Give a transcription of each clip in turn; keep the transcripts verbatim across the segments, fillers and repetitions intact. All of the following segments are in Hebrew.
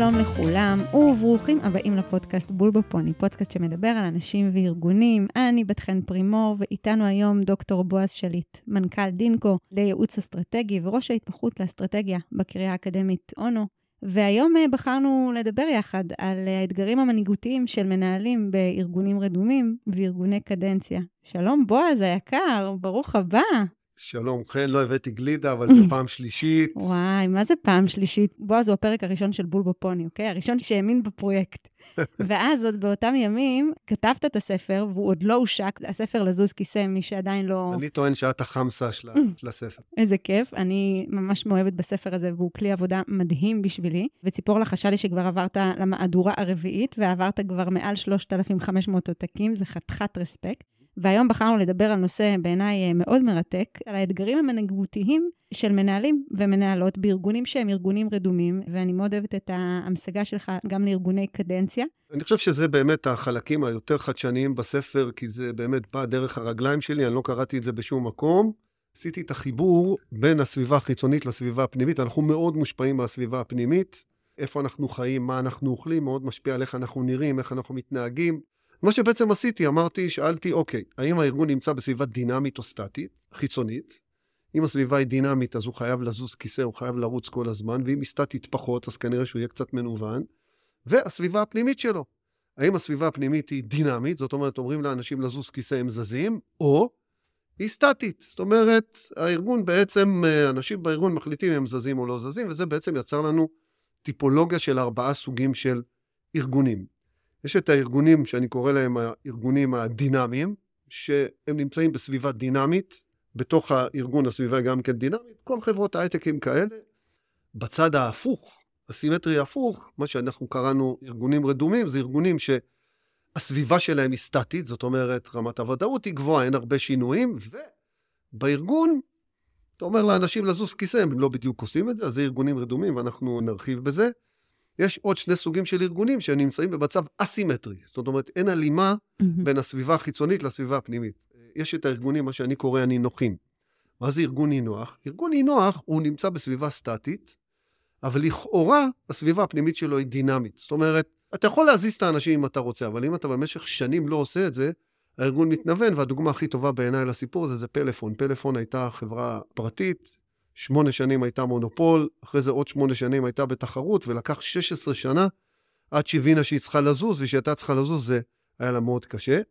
שלום לכולם, וברוכים הבאים לפודקאסט בול בפוני, פודקאסט שמדבר על אנשים וארגונים. אני בת חן פרימור, ואיתנו היום דוקטור בועז שליט, מנכ"ל דינקו לייעוץ אסטרטגי וראש ההתמחות לאסטרטגיה בקריה האקדמית אונו. והיום בחרנו לדבר יחד על האתגרים המנהיגותיים של מנהלים בארגונים רדומים וארגוני קדנציה. שלום בועז היקר, ברוך הבא. שלום, כן, לא הבאתי גלידה, אבל זו פעם שלישית. וואי, מה זה פעם שלישית? בועז הוא הפרק הראשון של בול בפוני, אוקיי? הראשון שהאמין בפרויקט. ואז עוד באותם ימים כתבת את הספר, והוא עוד לא הושק, הספר לזוז כיסא, מי שעדיין לא... אני טוען שאת החמסה של הספר. איזה כיף, אני ממש מאוהבת בספר הזה, והוא כלי עבודה מדהים בשבילי, וציפור לחשה לי שכבר עברת למהדורה הרביעית, ועברת כבר מעל שלושת אלפים וחמש מאות עותקים, זה חתיכת רספקט. והיום בחרנו לדבר על נושא בעיניי מאוד מרתק, על האתגרים המנהיגותיים של מנהלים ומנהלות בארגונים שהם ארגונים רדומים, ואני מאוד אוהבת את ההמשגה שלך גם לארגוני קדנציה. אני חושב שזה באמת החלקים היותר חדשניים בספר, כי זה באמת בא דרך הרגליים שלי, אני לא קראתי את זה בשום מקום. עשיתי את החיבור בין הסביבה החיצונית לסביבה הפנימית, אנחנו מאוד מושפעים מהסביבה הפנימית, איפה אנחנו חיים, מה אנחנו אוכלים, מאוד משפיע על איך אנחנו נראים, איך אנחנו מתנהגים. מה שבעצם עשיתי, אמרתי, שאלתי, אוקיי, האם הארגון נמצא בסביבה דינמית או סטטית, חיצונית? אם הסביבה היא דינמית, אז הוא חייב לזוז כיסא, הוא חייב לרוץ כל הזמן, ואם היא סטטית פחות, אז כנראה שהוא יהיה קצת מנוון. והסביבה הפנימית שלו. האם הסביבה הפנימית היא דינמית, זאת אומרת, אומרים לאנשים לזוז כיסא הם זזים, או היא סטטית. זאת אומרת, הארגון בעצם, אנשים בארגון מחליטים אם הם זזים או לא זזים, וזה בעצם יצר לנו טיפולוגיה של ארבעה סוגים של ארגונים. יש את הארגונים שאני קורא להם הארגונים הדינמיים, שהם נמצאים בסביבה דינמית, בתוך הארגון הסביבה גם כן דינמית, כל חברות ההייטקים כאלה. בצד ההפוך, הסימטרי ההפוך, מה שאנחנו קראנו ארגונים רדומים, זה ארגונים שהסביבה שלהם היא סטטית, זאת אומרת רמת הוודאות היא גבוהה, אין הרבה שינויים, ובארגון, אתה אומר לאנשים לזוז כיסא, הם לא בדיוק עושים את זה, אז זה ארגונים רדומים ואנחנו נרחיב בזה. יש עוד שני סוגים של ארגונים שנמצאים במצב אסימטרי. זאת אומרת, אין הלימה mm-hmm. בין הסביבה החיצונית לסביבה הפנימית. יש את הארגונים, מה שאני קורא הנינוחים. מה זה ארגון נינוח? ארגון נינוח הוא נמצא בסביבה סטטית, אבל לכאורה הסביבה הפנימית שלו היא דינמית. זאת אומרת, אתה יכול להזיז את האנשים אם אתה רוצה, אבל אם אתה במשך שנים לא עושה את זה, הארגון מתנוון, והדוגמה הכי טובה בעיניי לסיפור הזה זה פלאפון. פלאפון הייתה חברה פרטית, שמונה שנים הייתה מונופול, אחרי זה עוד שמונה שנים הייתה בתחרות, ולקח שש עשרה שנה עד שהבינה שהיא צריכה לזוז, ושהייתה צריכה לזוז זה היה לה מאוד קשה.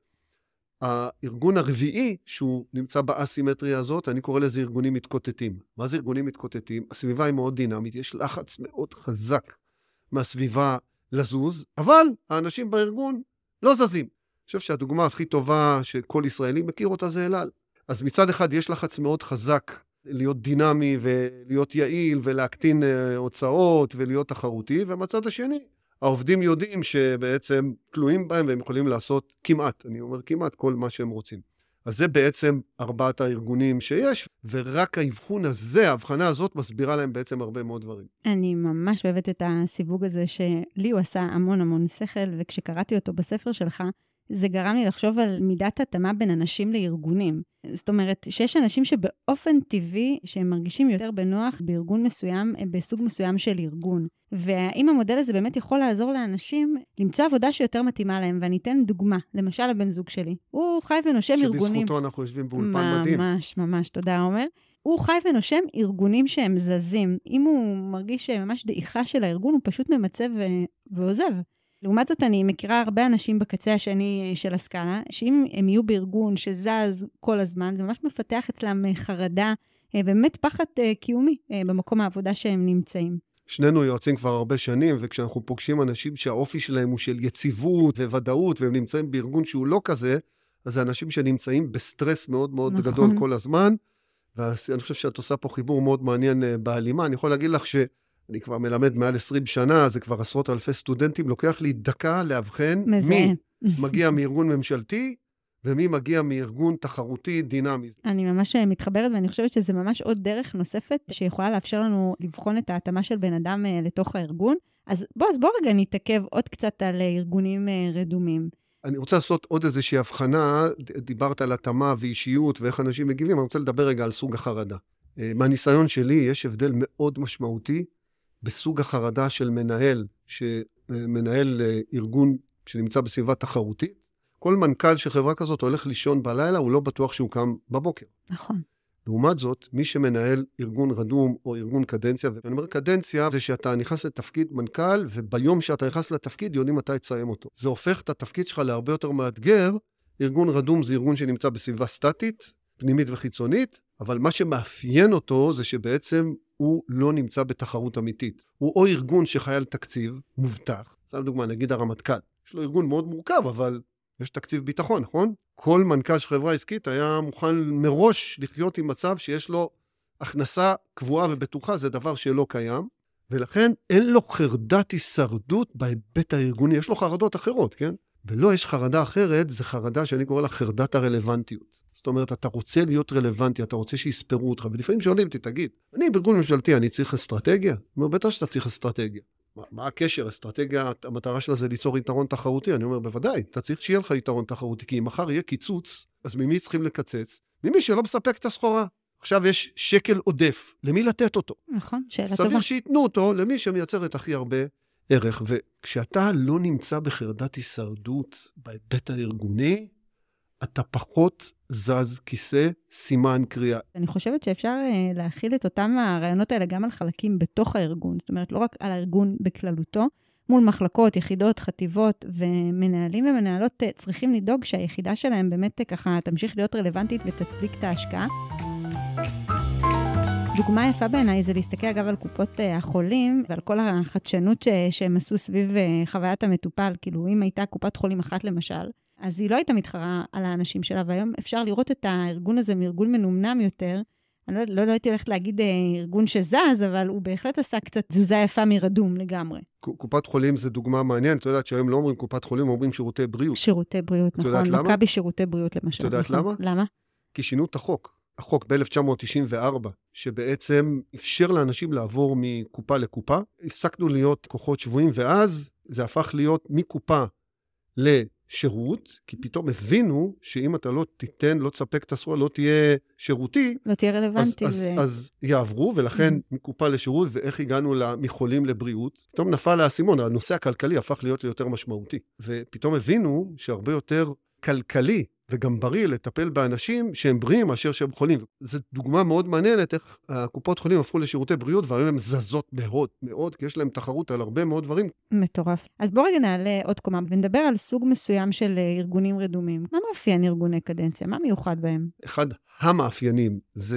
הארגון הרביעי, שהוא נמצא באסימטריה הזאת, אני קורא לזה ארגונים מתקוטטים. מה זה ארגונים מתקוטטים? הסביבה היא מאוד דינמית, יש לחץ מאוד חזק מהסביבה לזוז, אבל האנשים בארגון לא זזים. אני חושב שהדוגמה הכי טובה שכל ישראלי מכיר אותה זה אל על. אז מצד אחד יש לחץ מאוד חזק, להיות דינמי ולהיות יעיל ולהקטין הוצאות ולהיות תחרותי, ומצד השני, העובדים יודעים שבעצם תלויים בהם והם יכולים לעשות כמעט, אני אומר כמעט, כל מה שהם רוצים. אז זה בעצם ארבעת הארגונים שיש, ורק ההבחון הזה, ההבחנה הזאת מסבירה להם בעצם הרבה מאוד דברים. אני ממש אוהבת את הסיווג הזה שלי הוא עשה המון המון שכל, וכשקראתי אותו בספר שלך, זה גרם לי לחשוב על מידת התאמה בין אנשים לארגונים. זאת אומרת, שיש אנשים שבאופן טבעי, שהם מרגישים יותר בנוח בארגון מסוים, בסוג מסוים של ארגון. והאם המודל הזה באמת יכול לעזור לאנשים למצוא עבודה שיותר מתאימה להם, ואני אתן דוגמה, למשל הבן זוג שלי. הוא חי ונושם ארגונים. שבזכותו אנחנו יושבים באולפן מדהים. ממש, ממש, תודה עומר. הוא חי ונושם ארגונים שהם זזים. אם הוא מרגיש ממש דעיכה של הארגון, הוא פשוט ממצב ועוזב. לעומת זאת, אני מכירה הרבה אנשים בקצה השני של הסקאלה, שאם הם יהיו בארגון שזז כל הזמן, זה ממש מפתח אצלם חרדה, באמת פחד קיומי במקום העבודה שהם נמצאים. שנינו יועצים כבר הרבה שנים, וכשאנחנו פוגשים אנשים שהאופי שלהם הוא של יציבות וודאות, והם נמצאים בארגון שהוא לא כזה, אז זה אנשים שנמצאים בסטרס מאוד מאוד נכון. גדול כל הזמן, ואני חושב שאת עושה פה חיבור מאוד מעניין בהלימה. אני יכול להגיד לך ש... אני כבר מלמד מעל עשרים שנה, זה כבר עשרות אלפי סטודנטים, לוקח לי דקה להבחן מי מגיע מארגון ממשלתי, ומי מגיע מארגון תחרותי דינמי. אני ממש מתחברת, ואני חושבת שזה ממש עוד דרך נוספת, שיכולה לאפשר לנו לבחון את ההתאמה של בן אדם לתוך הארגון. אז בוא, אז בוא רגע נתעכב עוד קצת על ארגונים רדומים. אני רוצה לעשות עוד איזושהי הבחנה, דיברת על התאמה ואישיות ואיך אנשים מגיבים, אני רוצה לדבר רגע על סוג החרדה. מהניסיון שלי יש הבדל מאוד משמעותי, בסוג החרדה של מנהל שמנהל ארגון שנמצא בסביבה תחרותית, כל מנכ"ל של חברה כזאת הולך לישון בלילה, הוא לא בטוח שהוא קם בבוקר. נכון. לעומת זאת, מי שמנהל ארגון רדום או ארגון קדנציה, ואני אומר קדנציה, זה שאתה נכנס לתפקיד מנכ"ל, וביום שאתה נכנס לתפקיד, יודעים מתי תסיים אותו. זה הופך את התפקיד שלך להרבה יותר מאתגר. ארגון רדום זה ארגון שנמצא בסביבה סטטית, פנימית וחיצונית, אבל מה שמאפיין אותו זה שבעצם הוא לא נמצא בתחרות אמיתית. הוא או ארגון שחייל תקציב מובטח, סתם דוגמה, נגיד הרמטכ"ל. יש לו ארגון מאוד מורכב, אבל יש תקציב ביטחון, נכון? כל מנכ"ל של חברה עסקית היה מוכן מראש לחיות עם מצב שיש לו הכנסה קבועה ובטוחה, זה דבר שלא קיים, ולכן אין לו חרדת הישרדות בהיבט הארגוני, יש לו חרדות אחרות, כן? ולא יש חרדה אחרת, זה חרדה שאני קורא לה חרדת הרלוונטיות. זאת אומרת, אתה רוצה להיות רלוונטי, אתה רוצה שיספרו אותך, ולפעמים שואלים אותי, תגיד, אני בארגון ממשלתי, אני צריך אסטרטגיה? אני אומר, בטח שאתה צריך אסטרטגיה. מה, מה הקשר? אסטרטגיה, המטרה שלה זה ליצור יתרון תחרותי. אני אומר, בוודאי, אתה צריך שיהיה לך יתרון תחרותי, כי אם מחר יהיה קיצוץ, אז ממי צריכים לקצץ? ממי שלא מספק את הסחורה. עכשיו יש שקל עודף, למי לתת אותו? נכון, שאלה טובה. סביר שיתנו אותו למי שמייצר את הכי הרבה ערך, וכשאתה לא נמצא בחרדת הישרדות בהיבט הארגוני, אתה פחות זז כיסא, סימן קריאה. אני חושבת שאפשר להכיל את אותם הרעיונות האלה גם על חלקים בתוך הארגון, זאת אומרת, לא רק על הארגון בכללותו, מול מחלקות, יחידות, חטיבות, ומנהלים ומנהלות צריכים לדאוג שהיחידה שלהם באמת ככה תמשיך להיות רלוונטית ותצדיק את ההשקעה. דוגמה יפה בעיניי זה להסתכל אגב על קופות החולים ועל כל החדשנות שהם עשו סביב חוויית המטופל, כאילו אם הייתה קופת חולים אחת למשל, אז היא לא הייתה מתחרה על האנשים שלה, והיום אפשר לראות את הארגון הזה מארגון מנומנם יותר, אני לא, לא, לא הייתי הולכת להגיד ארגון שזז, אבל הוא בהחלט עשה קצת תזוזה יפה מרדום לגמרי. קופת חולים זה דוגמה מעניינת, אתה יודעת שהיום לא אומרים קופת חולים, אומרים שירותי בריאות. שירותי בריאות, נכון, מכבי שירותי בריאות למשל. אתה יודעת למה? למה? כי שינו את החוק. החוק ב-אלף תשע מאות תשעים וארבע, שבעצם אפשר לאנשים לעבור מקופה לקופה, הפסקנו להיות כוחות שבויים, ואז זה הפך להיות מקופה לשירות, כי פתאום הבינו שאם אתה לא תיתן, לא תספק את הסחורה, לא תהיה שירותי, לא תהיה רלוונטי. אז, זה... אז, אז יעברו, ולכן mm-hmm. מקופה לשירות, ואיך הגענו מחולים לבריאות, פתאום נפל האסימון, הנושא הכלכלי הפך להיות ליותר משמעותי, ופתאום הבינו שהרבה יותר כלכלי, וגם בריא לטפל באנשים שהם בריאים מאשר שהם חולים. זו דוגמה מאוד מעניינת איך הקופות חולים הפכו לשירותי בריאות, והיום הן זזות מאוד מאוד, כי יש להם תחרות על הרבה מאוד דברים. מטורף. אז בוא רגע נעלה עוד קומה, ונדבר על סוג מסוים של ארגונים רדומים. מה מאפיין ארגוני קדנציה? מה מיוחד בהם? אחד המאפיינים זה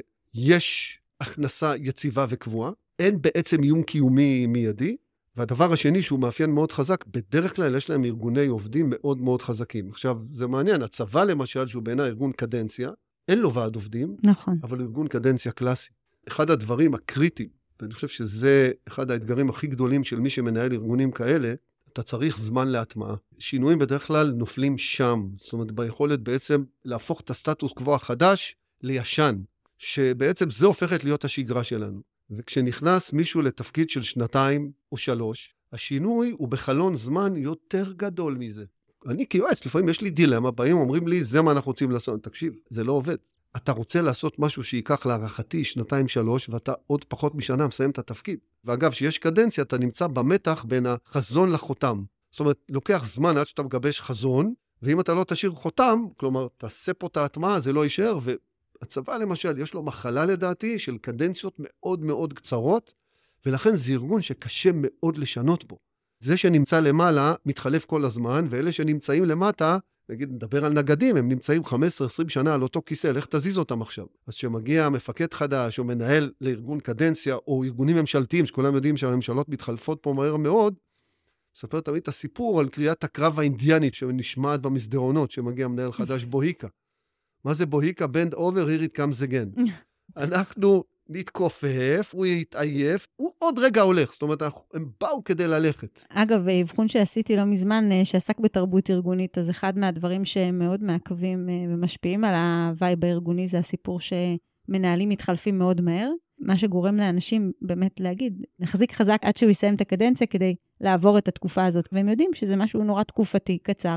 שיש הכנסה יציבה וקבועה, אין בעצם איום קיומי מיידי, והדבר השני שהוא מאפיין מאוד חזק, בדרך כלל יש להם ארגוני עובדים מאוד מאוד חזקים. עכשיו, זה מעניין, הצבא למשל, שהוא בעיניי ארגון קדנציה, אין לו ועד עובדים, נכון. אבל ארגון קדנציה קלאסי. אחד הדברים הקריטיים, ואני חושב שזה אחד האתגרים הכי גדולים של מי שמנהל ארגונים כאלה, אתה צריך זמן להטמעה. שינויים בדרך כלל נופלים שם, זאת אומרת, ביכולת בעצם להפוך את הסטטוס קוו החדש לישן, שבעצם זה הופכת להיות השגרה שלנו. וכשנכנס מישהו לתפקיד של שנתיים או שלוש, השינוי הוא בחלון זמן יותר גדול מזה. אני כיועץ, לפעמים יש לי דילמה, באים אומרים לי, זה מה אנחנו רוצים לעשות. תקשיב, זה לא עובד. אתה רוצה לעשות משהו שיקח להערכתי שנתיים שלוש, ואתה עוד פחות משנה מסיים את התפקיד. ואגב, שיש קדנציה, אתה נמצא במתח בין החזון לחותם. זאת אומרת, לוקח זמן עד שאתה מגבש חזון, ואם אתה לא תשאיר חותם, כלומר, תעשה פה את ההטמעה, זה לא יישאר, ו... הצבא למשל, יש לו מחלה לדעתי של קדנציות מאוד מאוד קצרות, ולכן זה ארגון שקשה מאוד לשנות בו. זה שנמצא למעלה מתחלף כל הזמן, ואלה שנמצאים למטה, נגיד נדבר על נגדים, הם נמצאים חמש עשרה עשרים שנה על אותו כיסא, איך תזיז אותם עכשיו? אז שמגיע מפקד חדש או מנהל לארגון קדנציה, או ארגונים ממשלתיים, שכולם יודעים שהממשלות מתחלפות פה מהר מאוד, מספר תמיד את הסיפור על קריאת הקרב האינדיאנית שנשמעת במסדרונות, שמגיע מנהל חדש בוהיקה. מה זה בוהיקה? bend over, here it comes again. אנחנו נתכופף, הוא יתעייף, הוא עוד רגע הולך. זאת אומרת, הם באו כדי ללכת. אגב, אבחון שעשיתי לא מזמן, שעסק בתרבות ארגונית, אז אחד מהדברים שמאוד מעכבים ומשפיעים על הווייב הארגוני, זה הסיפור שמנהלים מתחלפים מאוד מהר, מה שגורם לאנשים באמת להגיד, נחזיק חזק עד שהוא יסיים את הקדנציה כדי לעבור את התקופה הזאת, והם יודעים שזה משהו נורא תקופתי, קצר.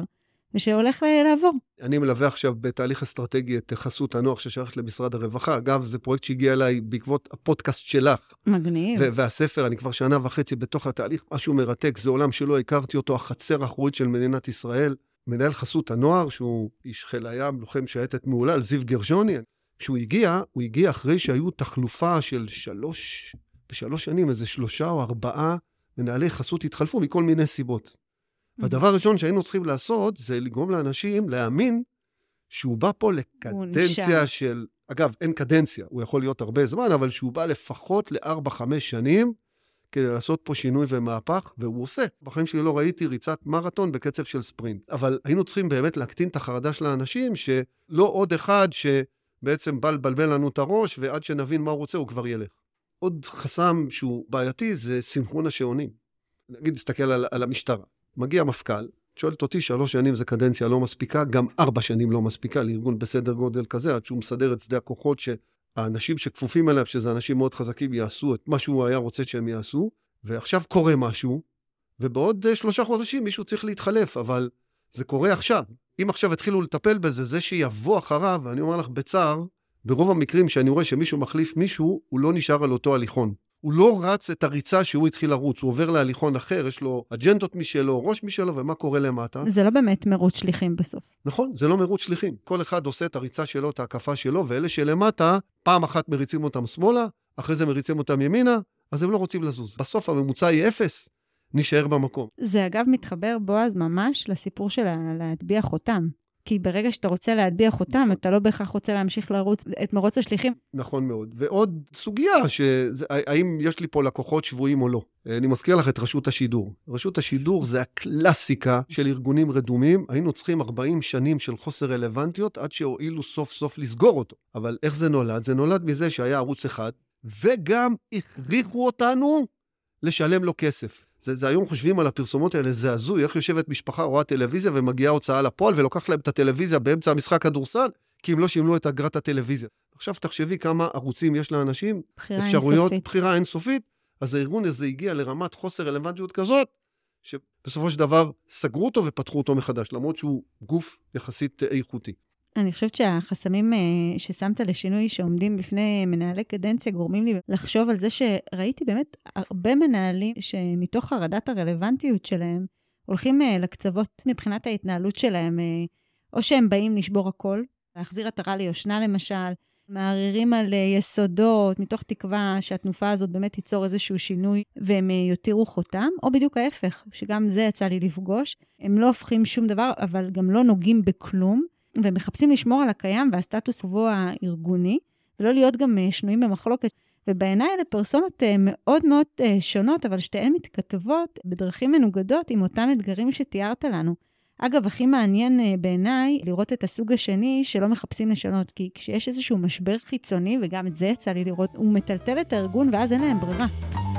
ושהולך לעבור. אני מלווה עכשיו בתהליך אסטרטגי את חסות הנוער ששייכת למשרד הרווחה. אגב, זה פרויקט שהגיע אליי בעקבות הפודקאסט שלך. מגניב. ו- והספר, אני כבר שנה וחצי בתוך התהליך, משהו מרתק, זה עולם שלא הכרתי אותו, החצר האחורית של מדינת ישראל. מנהל חסות הנוער, שהוא איש חיל הים, לוחם שייטת מעולה, על זיו גרשוני. כשהוא הגיע, הוא הגיע אחרי שהיו תחלופה של שלוש, בשלוש שנים, איזה שלושה או ארבעה מנהלי חסות התחלפו מכל מיני סיבות. והדבר הראשון שהיינו צריכים לעשות, זה לגרום לאנשים להאמין שהוא בא פה לקדנציה של, אגב, אין קדנציה, הוא יכול להיות הרבה זמן, אבל שהוא בא לפחות לארבע, חמש שנים, כדי לעשות פה שינוי ומהפך, והוא עושה. בחיים שלי לא ראיתי ריצת מרתון בקצב של ספרינט. אבל היינו צריכים באמת להקטין את החרדה של האנשים, שלא עוד אחד שבעצם בא לבלבל לנו את הראש, ועד שנבין מה הוא רוצה, הוא כבר ילך. עוד חסם שהוא בעייתי, זה סינכרון השעונים. נגיד, נסתכל על, על המשטרה. מגיע מפכ"ל, שואלת אותי, שלוש שנים זה קדנציה לא מספיקה, גם ארבע שנים לא מספיקה, לארגון בסדר גודל כזה, עד שהוא מסדר את שדה הכוחות, שהאנשים שכפופים אליו, שזה אנשים מאוד חזקים, יעשו את מה שהוא היה רוצה שהם יעשו, ועכשיו קורה משהו, ובעוד שלושה חודשים מישהו צריך להתחלף, אבל זה קורה עכשיו. אם עכשיו התחילו לטפל בזה, זה שיבוא אחריו, ואני אומר לך בצער, ברוב המקרים שאני רואה שמישהו מחליף מישהו, הוא לא נשאר על אותו הליכון. הוא לא רץ את הריצה שהוא התחיל לרוץ, הוא עובר להליכון אחר, יש לו אג'נדות משלו, ראש משלו, ומה קורה למטה? זה לא באמת מרוץ שליחים בסוף. נכון, זה לא מרוץ שליחים. כל אחד עושה את הריצה שלו, את ההקפה שלו, ואלה שלמטה, פעם אחת מריצים אותם שמאלה, אחרי זה מריצים אותם ימינה, אז הם לא רוצים לזוז. בסוף הממוצע היא אפס, נשאר במקום. זה אגב מתחבר בועז ממש לסיפור של להטביע חותם. כי ברגע שאתה רוצה להטביע חותם, אתה לא בהכרח רוצה להמשיך לרוץ את מרוץ השליחים. נכון מאוד. ועוד סוגיה, שזה, האם יש לי פה לקוחות שבויים או לא. אני מזכיר לך את רשות השידור. רשות השידור זה הקלאסיקה של ארגונים רדומים. היינו צריכים ארבעים שנים של חוסר רלוונטיות, עד שהועילו סוף סוף לסגור אותו. אבל איך זה נולד? זה נולד מזה שהיה ערוץ אחד, וגם הכריחו אותנו לשלם לו כסף. זה, זה היום חושבים על הפרסומות האלה, זה הזוי, איך יושבת משפחה רואה טלוויזיה ומגיעה הוצאה לפועל ולוקח להם את הטלוויזיה באמצע המשחק כדורסל, כי הם לא שימלו את אגרת הטלוויזיה. עכשיו תחשבי כמה ערוצים יש לאנשים, אפשרויות, בחירה אינסופית, אז הארגון הזה הגיע לרמת חוסר רלוונטיות כזאת, שבסופו של דבר סגרו אותו ופתחו אותו מחדש, למרות שהוא גוף יחסית איכותי. אני חושבת שהחסמים ששמת לשינוי שעומדים בפני מנהלי קדנציה גורמים לי לחשוב על זה שראיתי באמת הרבה מנהלים שמתוך חרדת הרלוונטיות שלהם הולכים לקצוות מבחינת ההתנהלות שלהם, או שהם באים לשבור הכל, להחזיר עטרה ליושנה למשל, מערערים על יסודות מתוך תקווה שהתנופה הזאת באמת תיצור איזשהו שינוי והם יותירו חותם, או בדיוק ההפך, שגם זה יצא לי לפגוש, הם לא הופכים שום דבר אבל גם לא נוגעים בכלום, ומחפשים לשמור על הקיים והסטטוס קוו הארגוני, ולא להיות גם שנויים במחלוקת. ובעיניי אלה פרסונות מאוד מאוד שונות, אבל שתיהן מתכתבות בדרכים מנוגדות עם אותם אתגרים שתיארת לנו. אגב, הכי מעניין בעיניי לראות את הסוג השני שלא מחפשים לשנות, כי כשיש איזשהו משבר חיצוני, וגם את זה יצא לי לראות, הוא מטלטל את הארגון ואז אין להם ברירה.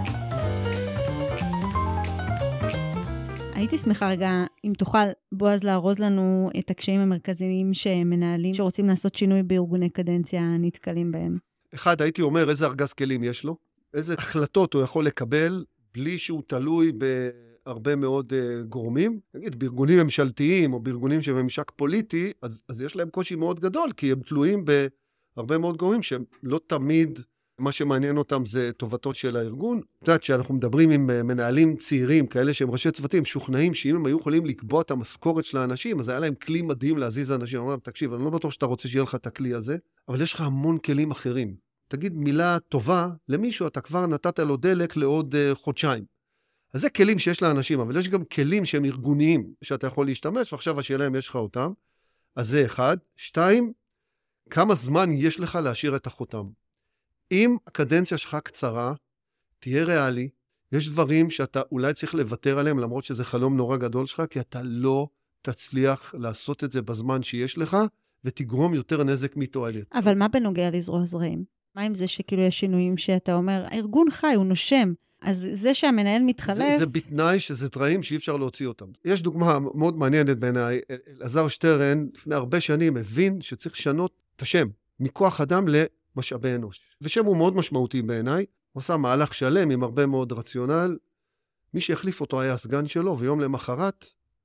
הייתי שמחה רגע, אם תוכל, בועז, לארוז לנו את הקשיים המרכזיים שמנהלים, שרוצים לעשות שינוי בארגוני קדנציה נתקלים בהם. אחד, הייתי אומר, איזה ארגז כלים יש לו, איזה החלטות הוא יכול לקבל, בלי שהוא תלוי בהרבה מאוד uh, גורמים. נגיד, בארגונים ממשלתיים, או בארגונים שממשק פוליטי, אז, אז יש להם קושי מאוד גדול, כי הם תלויים בהרבה מאוד גורמים, שהם לא תמיד מה שמעניין אותם זה טובתו של הארגון. את יודעת שאנחנו מדברים עם מנהלים צעירים, כאלה שהם ראשי צוותים, שוכנעים שאם הם היו יכולים לקבוע את המשכורת של האנשים, אז היה להם כלי מדהים להזיז האנשים. אומרים, תקשיב, אני לא בטוח שאתה רוצה שיהיה לך את הכלי הזה, אבל יש לך המון כלים אחרים. תגיד מילה טובה למישהו, אתה כבר נתת לו דלק לעוד uh, חודשיים. אז זה כלים שיש לאנשים, אבל יש גם כלים שהם ארגוניים, שאתה יכול להשתמש, ועכשיו השאלה אם יש לך אותם. אז זה אחד. שתיים, כמה זמן יש לך להשאיר את החותם? אם הקדנציה שלך קצרה, תהיה ריאלי, יש דברים שאתה אולי צריך לוותר עליהם, למרות שזה חלום נורא גדול שלך, כי אתה לא תצליח לעשות את זה בזמן שיש לך, ותגרום יותר נזק מתועלת. אבל מה בנוגע לזרוע זרעים? מה עם זה שכאילו יש שינויים שאתה אומר, הארגון חי, הוא נושם, אז זה שהמנהל מתחלף... זה, זה בתנאי שזה זרעים שאי אפשר להוציא אותם. יש דוגמה מאוד מעניינת בעיניי, אלעזר שטרן, לפני הרבה שנים, הבין שצריך לשנות את השם, מכוח אדם ל... משאבי אנוש. ושם הוא מאוד משמעותי בעיניי, הוא עשה מהלך שלם עם הרבה מאוד רציונל, מי שהחליף אותו היה הסגן שלו, ויום למחרת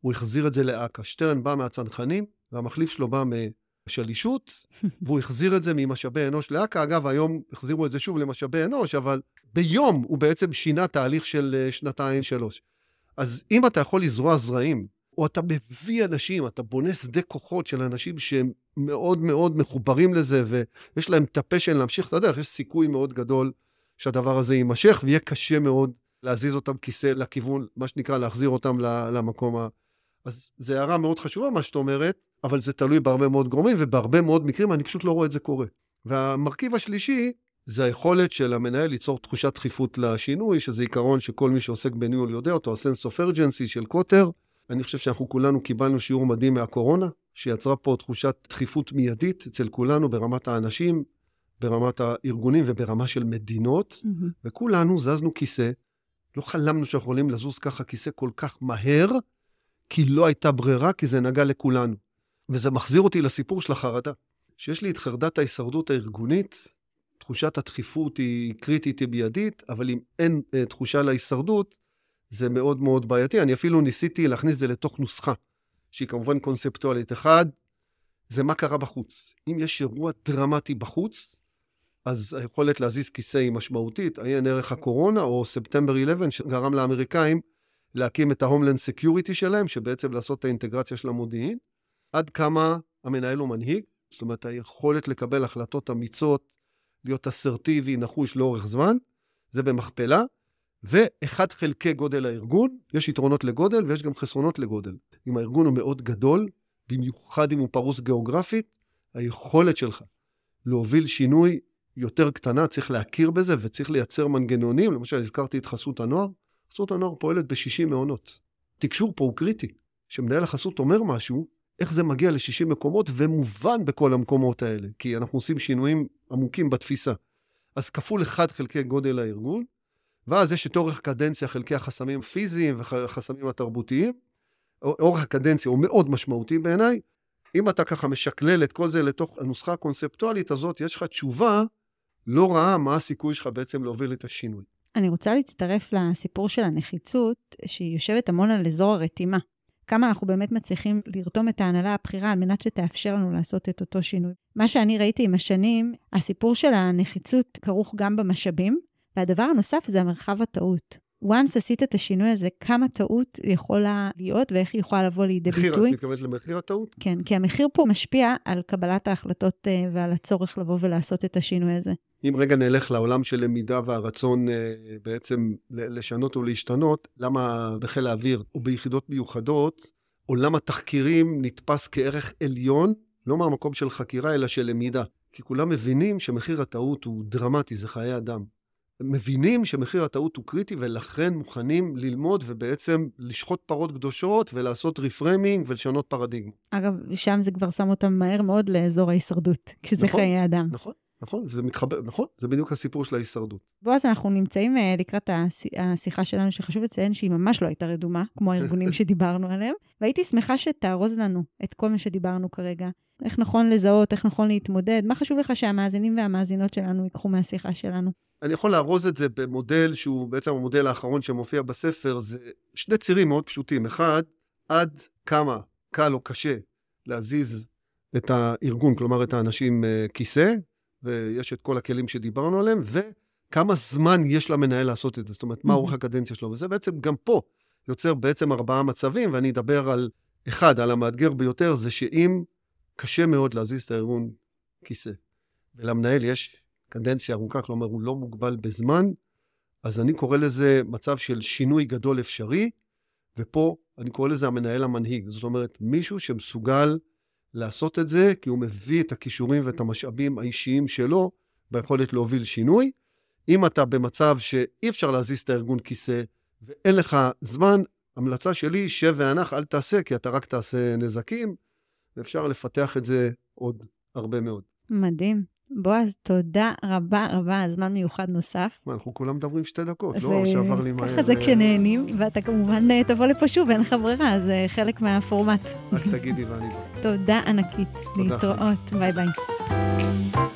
הוא החזיר את זה לאקה. שטרן בא מהצנחנים, והמחליף שלו בא משלישות, והוא החזיר את זה ממשאבי אנוש לאקה. אגב, היום החזירו את זה שוב למשאבי אנוש, אבל ביום הוא בעצם שינה תהליך של שנתיים, שלוש. אז אם אתה יכול לזרוע זרעים, או אתה מביא אנשים, אתה בונה שדה כוחות של אנשים שהם מאוד מאוד מחוברים לזה, ויש להם את הפשן להמשיך את הדרך, יש סיכוי מאוד גדול שהדבר הזה יימשך, ויהיה קשה מאוד להזיז אותם כיסא לכיוון, מה שנקרא להחזיר אותם למקום ה... אז זה הערה מאוד חשובה מה שאת אומרת, אבל זה תלוי בהרבה מאוד גורמים, ובהרבה מאוד מקרים אני פשוט לא רואה את זה קורה. והמרכיב השלישי, זה היכולת של המנהל ליצור תחושת דחיפות לשינוי, שזה עיקרון שכל מי שעוסק בניהול יודע אותו, ה-sense of urgency של קוטר. אני חושב שאנחנו כולנו קיבלנו שיעור מדהים מהקורונה, שיצרה פה תחושת דחיפות מיידית אצל כולנו ברמת האנשים, ברמת הארגונים וברמה של מדינות, mm-hmm. וכולנו זזנו כיסא, לא חלמנו שיכולים לזוז ככה כיסא כל כך מהר, כי לא הייתה ברירה, כי זה נגע לכולנו. וזה מחזיר אותי לסיפור של החרדה. שיש לי את חרדת ההישרדות הארגונית, תחושת הדחיפות היא קריטית, היא מיידית, אבל אם אין uh, תחושה להישרדות, זה מאוד מאוד בעייתי. אני אפילו ניסיתי להכניס זה לתוך נוסחה, שהיא כמובן קונספטואלית. אחד, זה מה קרה בחוץ. אם יש אירוע דרמטי בחוץ, אז היכולת להזיז כיסא היא משמעותית. עיין ערך הקורונה, או ספטמבר אחת עשרה, שגרם לאמריקאים להקים את ה-Homeland Security שלהם, שבעצם לעשות את האינטגרציה של המודיעין. עד כמה המנהל הוא מנהיג, זאת אומרת, היכולת לקבל החלטות אמיצות, להיות אסרטיבי, נחוש לאורך זמן, זה במכפלה, ואחד חלקי גודל הארגון, יש יתרונות לגודל ויש גם חסרונות לגודל. אם הארגון הוא מאוד גדול, במיוחד אם הוא פרוס גיאוגרפית, היכולת שלך להוביל שינוי יותר קטנה, צריך להכיר בזה וצריך לייצר מנגנונים, למשל הזכרתי את חסות הנוער, חסות הנוער פועלת ב-שישים מעונות. תקשור פה הוא קריטי, שמנהל החסות אומר משהו, איך זה מגיע ל-שישים מקומות ומובן בכל המקומות האלה, כי אנחנו עושים שינויים עמוקים בתפיסה. אז כפול אחד חלקי גודל הארגון, ואז יש את אורך הקדנציה, חלקי החסמים הפיזיים והחסמים התרבותיים. אורך הקדנציה הוא מאוד משמעותי בעיניי. אם אתה ככה משקלל את כל זה לתוך הנוסחה הקונספטואלית הזאת, יש לך תשובה לא רעה מה הסיכוי שלך בעצם להוביל את השינוי. אני רוצה להצטרף לסיפור של הנחיצות, שהיא יושבת המון על אזור הרתימה. כמה אנחנו באמת מצליחים לרתום את ההנהלה הבחירה על מנת שתאפשר לנו לעשות את אותו שינוי. מה שאני ראיתי עם השנים, הסיפור של הנחיצות כרוך גם במשאבים, והדבר הנוסף זה המרחב הטעות. once עשית את השינוי הזה, כמה טעות יכולה להיות ואיך היא יכולה לבוא לידי מחיר, ביטוי. את מתכוונת למחיר הטעות? כן, כי המחיר פה משפיע על קבלת ההחלטות ועל הצורך לבוא ולעשות את השינוי הזה. אם רגע נלך לעולם של למידה והרצון בעצם לשנות ולהשתנות, למה בחיל האוויר או ביחידות מיוחדות, עולם התחקירים נתפס כערך עליון, לא מהמקום של חקירה אלא של למידה. כי כולם מבינים שמחיר הטעות הוא דרמטי, זה חיי אדם. מבינים שמחיר הטעות הוא קריטי, ולכן מוכנים ללמוד ובעצם לשחוט פרות קדושות ולעשות ריפריימינג ולשנות פרדיגמה. אגב, שם זה כבר שם אותם מהר מאוד לאזור ההישרדות, כשזה נכון, חיי אדם. נכון, נכון, זה מתחבר, נכון, זה בדיוק הסיפור של ההישרדות. בוא, אז אנחנו נמצאים לקראת השיחה שלנו, שחשוב לציין שהיא ממש לא הייתה רדומה, כמו הארגונים שדיברנו עליהם, והייתי שמחה שתארוז לנו את כל מה שדיברנו כרגע. איך נכון לזהות, איך נכון להתמודד, מה חשוב לך שהמאזינים והמאזינות שלנו ייקחו מהשיחה שלנו? אני יכול להרוז את זה במודל שהוא בעצם המודל האחרון שמופיע בספר, זה שני צירים מאוד פשוטים. אחד, עד כמה קל או קשה להזיז את הארגון, כלומר את האנשים כיסא, ויש את כל הכלים שדיברנו עליהם, וכמה זמן יש למנהל לעשות את זה, זאת אומרת, מה אורך הקדנציה שלו, וזה בעצם גם פה יוצר בעצם ארבעה מצבים, ואני אדבר על אחד, על המאתגר ביותר, זה שאם קשה מאוד להזיז את הארגון כיסא, ולמנהל יש קדנציה ארוכה, כלומר הוא לא מוגבל בזמן, אז אני קורא לזה מצב של שינוי גדול אפשרי, ופה אני קורא לזה המנהל המנהיג, זאת אומרת, מישהו שמסוגל לעשות את זה, כי הוא מביא את הכישורים ואת המשאבים האישיים שלו, ביכולת להוביל שינוי. אם אתה במצב שאי אפשר להזיז את הארגון כיסא, ואין לך זמן, המלצה שלי, שב וענך, אל תעשה, כי אתה רק תעשה נזקים, ואפשר לפתח את זה עוד הרבה מאוד. מדהים. בועז, תודה רבה רבה, הזמן מיוחד נוסף. אנחנו כולם מדברים שתי דקות, לא שעבר לי מהר. ככה זה כשנהנים, ואתה כמובן תבוא לפה שוב, אין לך ברירה, זה חלק מהפורמט. רק תגידי ואני בא. תודה ענקית, להתראות, ביי ביי.